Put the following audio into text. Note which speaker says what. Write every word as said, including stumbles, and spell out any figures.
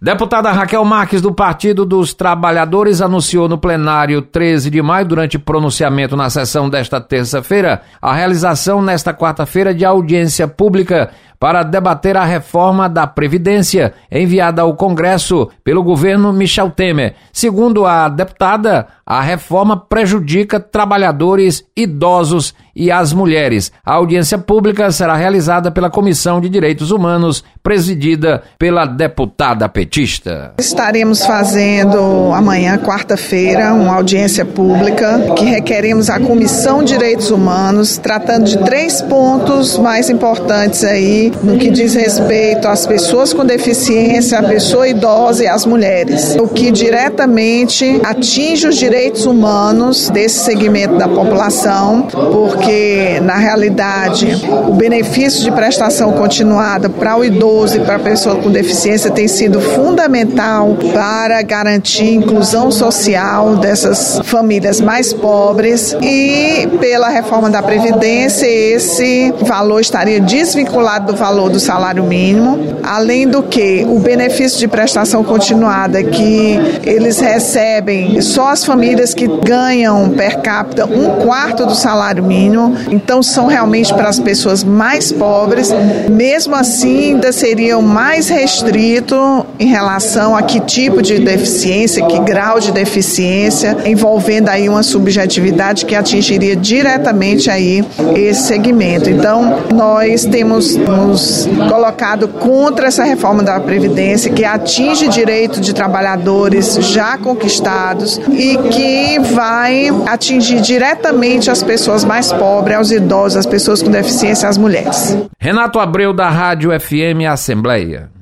Speaker 1: Deputada Raquel Marques, do Partido dos Trabalhadores, anunciou no plenário treze de maio, durante pronunciamento na sessão desta terça-feira, a realização nesta quarta-feira de audiência pública para debater a reforma da Previdência, enviada ao Congresso pelo governo Michel Temer. Segundo a deputada, a reforma prejudica trabalhadores, idosos e as mulheres. A audiência pública será realizada pela Comissão de Direitos Humanos, presidida pela deputada petista.
Speaker 2: Estaremos fazendo amanhã, quarta-feira, uma audiência pública que requeremos à Comissão de Direitos Humanos, tratando de três pontos mais importantes aí, no que diz respeito às pessoas com deficiência, a pessoa idosa e as mulheres, o que diretamente atinge os direitos humanos desse segmento da população, porque, na realidade, o benefício de prestação continuada para o idoso e para a pessoa com deficiência tem sido fundamental para garantir a inclusão social dessas famílias mais pobres, e pela reforma da Previdência esse valor estaria desvinculado do valor do salário mínimo, além do que o benefício de prestação continuada que eles recebem só as famílias que ganham per capita um quarto do salário mínimo, então são realmente para as pessoas mais pobres. Mesmo assim, ainda seriam mais restrito em relação a que tipo de deficiência, que grau de deficiência, envolvendo aí uma subjetividade que atingiria diretamente aí esse segmento. Então, nós temos nos colocado contra essa reforma da Previdência, que atinge direito de trabalhadores já conquistados e que vai atingir diretamente as pessoas mais pobres, aos idosos, as pessoas com deficiência e as mulheres.
Speaker 1: Renato Abreu, da Rádio F M Assembleia.